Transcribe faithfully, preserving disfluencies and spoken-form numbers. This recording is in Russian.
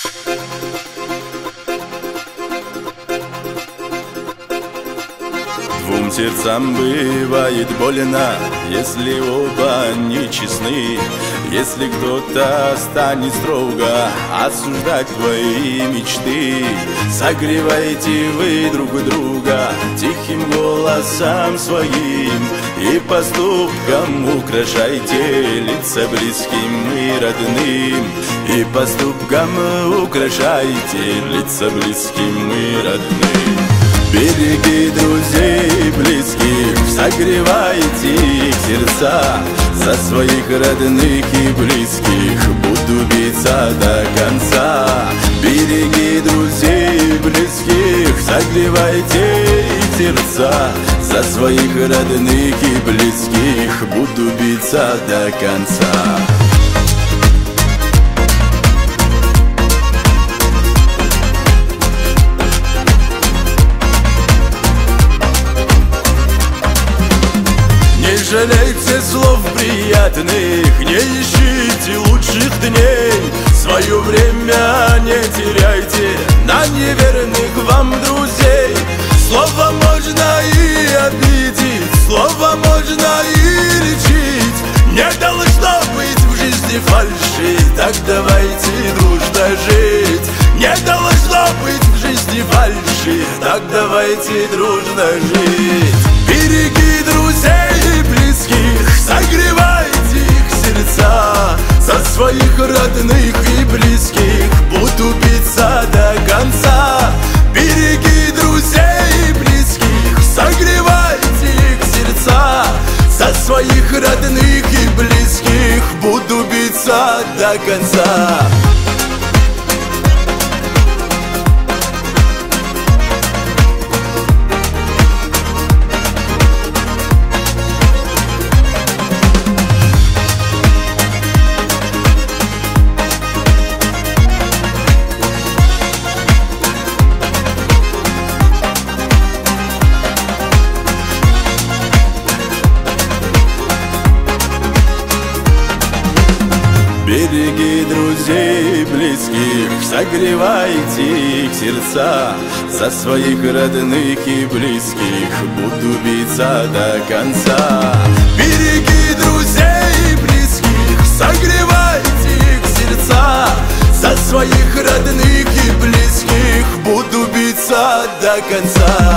Двум сердцам бывает больно, если оба нечестны. Если кто-то станет строго осуждать твои мечты, согревайте вы друг друга тихим голосом своим, и поступком украшайте лица близким и родным, и поступком украшайте лица близким и родным. Береги друзей и близких, согревайте их сердца, за своих родных и близких буду биться до конца. Береги друзей и близких, согревайте их сердца, за своих родных и близких буду биться до конца. Не жалейте слов приятных, не ищите лучших дней. Свое время не теряйте на неверных вам друзей. Слово можно и обидеть, слово можно и лечить. Не должно быть в жизни фальши, так давайте дружно жить. Не должно быть в жизни фальши, так давайте дружно жить. Береги друзей и близких, согревайте их сердца, за своих родных и близких буду биться до конца. Береги друзей и близких, согревайте их сердца, за своих родных и близких буду биться до конца. Береги друзей и близких, согревайте их сердца, за своих родных и близких буду биться до конца. Береги друзей и близких, согревайте их сердца, за своих родных и близких буду биться до конца.